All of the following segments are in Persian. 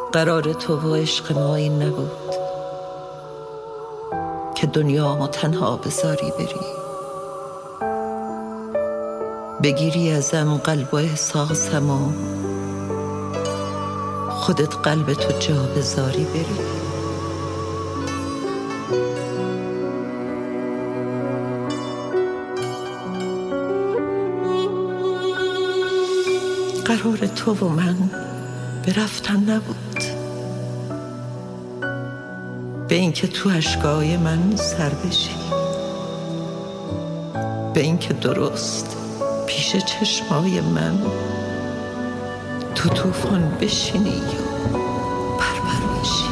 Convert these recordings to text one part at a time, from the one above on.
قرار تو و عشق ما این نبود که دنیامو تنها بذاری بری، بگیری ازم قلب و احساسمو، خودت قلب تو جا بذاری بری. قرار تو و من به رفتن نبود، به اینکه تو اشکای من سر بشی، به اینکه درست پیش چشمای من تو طوفان بشینی و پرپر بشی.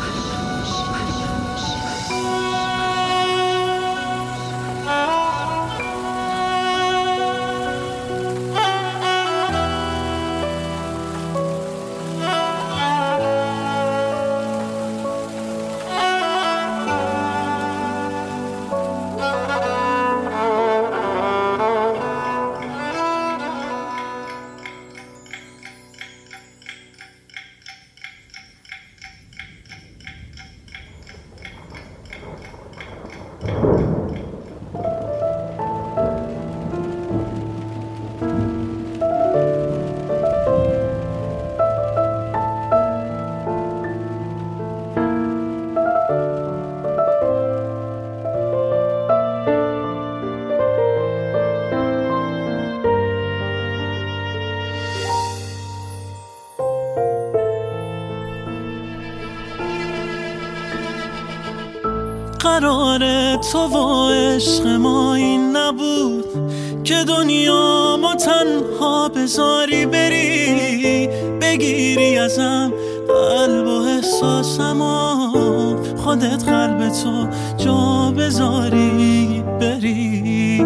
قرار تو و عشق ما این نبود که دنیا ما تنها بذاری بری، بگیری ازم قلب و احساسمو، خودت قلب تو جا بذاری بری.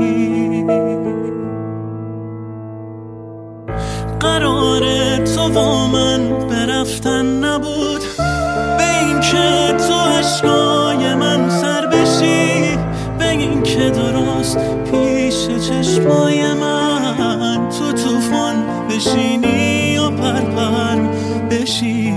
قرار تو و من به رفتن نبود، به این که تو عشقای من سر بشی، به این که درست پیش چشمای من تو طوفان بشینی و پرپر بشی.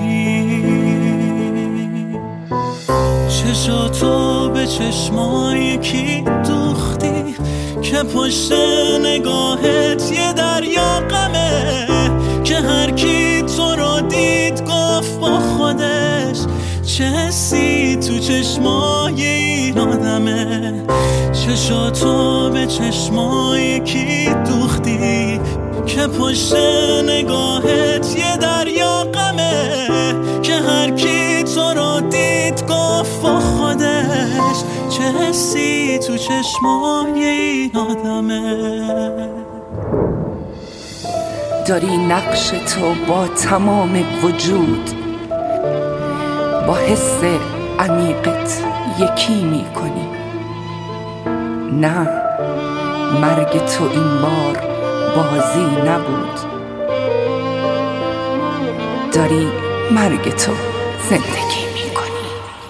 چشاتو به چشمای کی دوختی که پشت نگاهت یه دریا غمه، که هر کی تو رو دید گفت با خودش چه حسی تو چشمای این آدمه. چشاتو به چشمای کی دوختی که پشت نگاهت یه دریا غمه، که هر کی تو رو دید گفت با خودش چه حسی تو چشمای این آدمه. داری نقش تو با تمام وجود، با حس عمیقت یکی میکنی. نه، مرگ تو این بار بازی نبود، داری مرگ تو زندگی میکنی.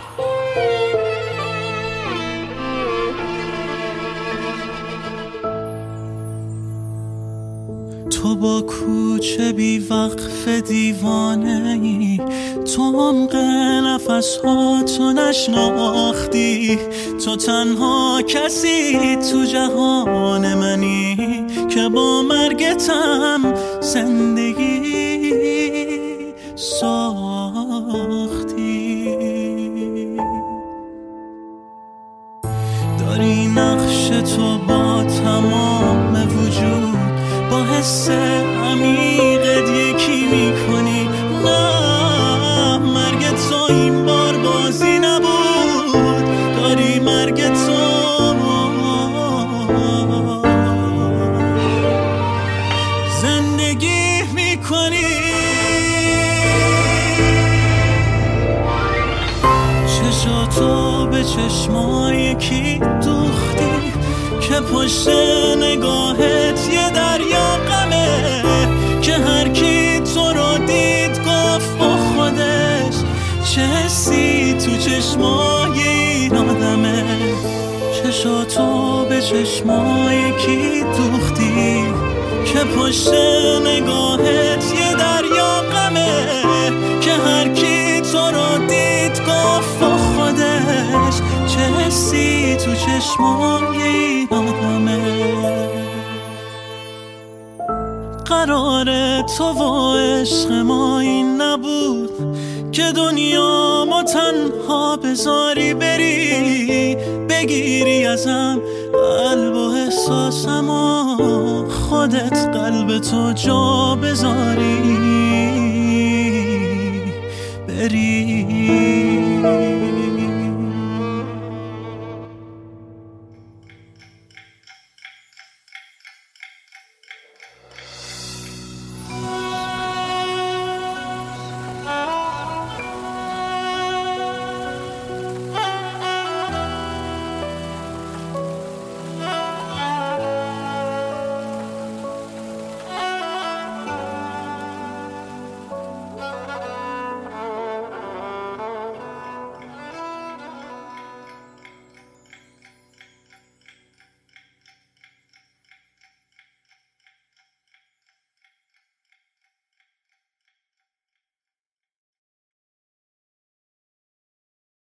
تو با کوچه بی وقف دیوانه ای، تو عمق نفس ها تو نشناختی، تو تنها کسی تو جهان منی که با مرگتم زندگی ساختی. داری نقش تو با تمام وجود، با حس عمیقت یکی میکنی. نه، مرگ تو این بار بازی نبود، داری مرگ تو زندگی میکنی. چشاتو به چشمای کی دوختی که پشت نگاهت یه دریا غمه، که هر کی تو رو دید گفت با خودش چه حسی تو چشمای این آدمه. چشاتو به چشمای کی دوختی که پشت نگاهت یه دریا غمه، که هر کی تو چشمای این آدمه. قرار تو و عشق ما این نبود که دنیا ما تنها بذاری بری، بگیری ازم قلب و احساسم و خودت قلب تو جا بذاری بری.